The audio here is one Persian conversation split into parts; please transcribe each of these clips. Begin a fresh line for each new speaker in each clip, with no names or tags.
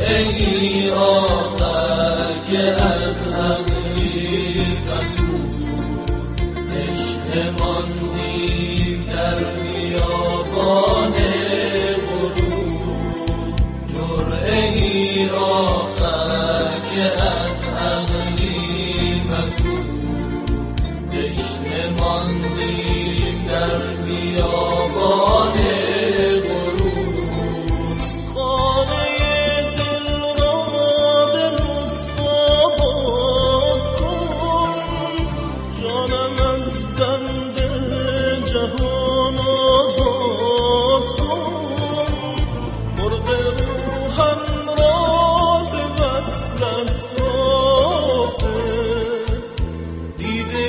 ای آخر که از عقلی فتور تشنه ماندیم در بیابان غرور. جرعه ای آخر که از عقلی فتور تشنه ماندیم در بیابان
جهان آزاد کن. مرغ روحم را به وصلت داده، دیده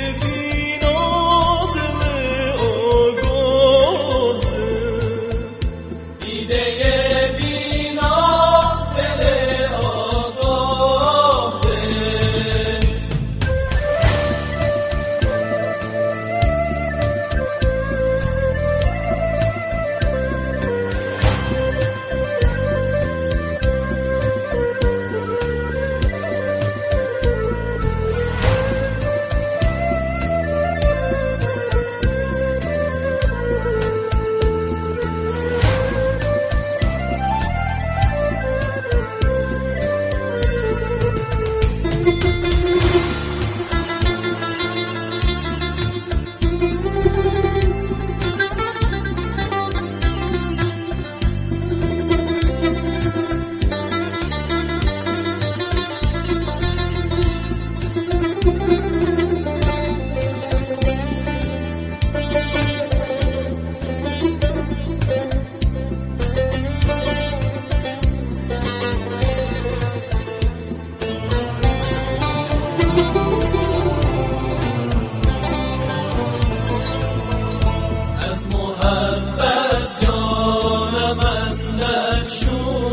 بینا دل آگاهه،
دیده بینا دل آگاهه. محبت جان من در شور